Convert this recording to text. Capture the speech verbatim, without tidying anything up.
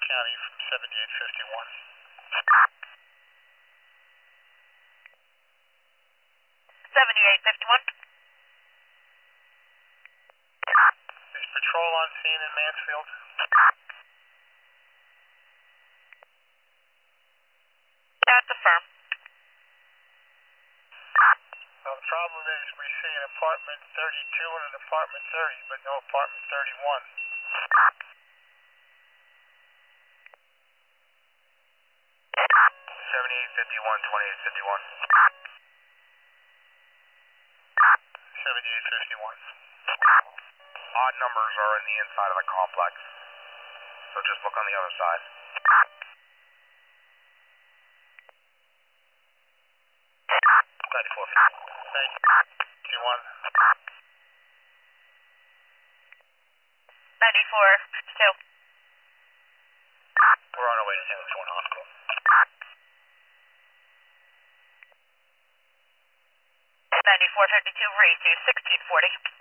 County from seventy-eight fifty-one. seventy-eight fifty-one. Is patrol on scene in Mansfield? That's affirm. Well, the problem is we see an apartment thirty-two and an apartment thirty, but no apartment thirty-one. seventy-eight fifty-one, twenty-eight fifty-one. seventy-eight fifty-one. Odd numbers are in the inside of the complex, so just look on the other side. ninety-four fifty-one. ninety-four fifty-two. We're on our way to San Antonio Hospital. ninety-four fifty-two, receive sixteen forty.